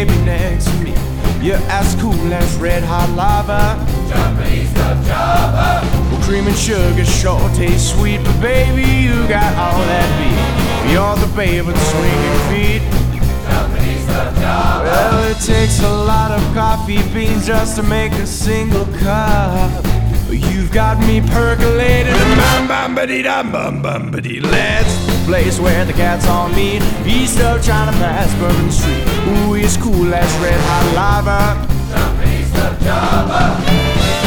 baby next to me. You're as cool as red hot lava. Jumping east of Java. Well, cream and sugar sure taste sweet, but baby, you got all that beat. You're the babe with the swinging feet. Jumping east of Java. Well, it takes a lot of coffee beans just to make a single cup. You've got me percolating. Bum bum ba dee dum bum bum ba dee. Let's the place where the cats all meet. East of China past Bourbon Street. Ooh, it's cool as red hot lava. Jumping east of Java.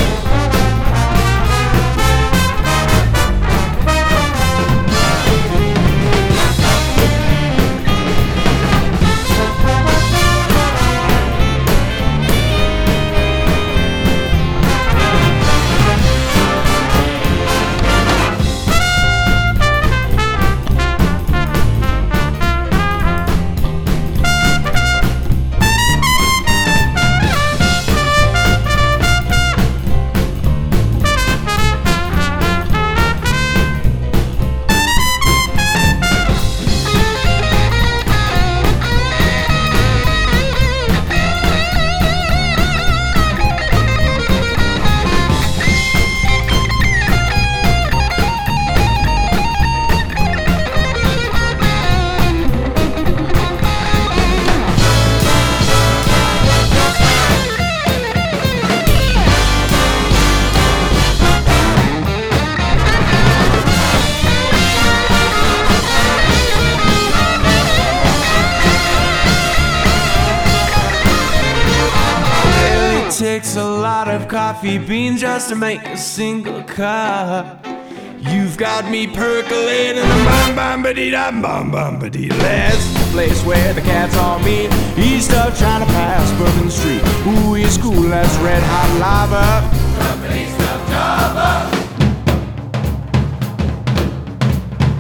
Takes a lot of coffee beans just to make a single cup. You've got me percolating. Bum bum ba dee dum bum bum ba dee. Let's the place where the cats all meet. East of China past Bourbon Street. Ooh, it's cool as red hot lava. Jumping east of Java.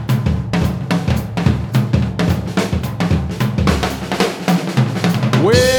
Well,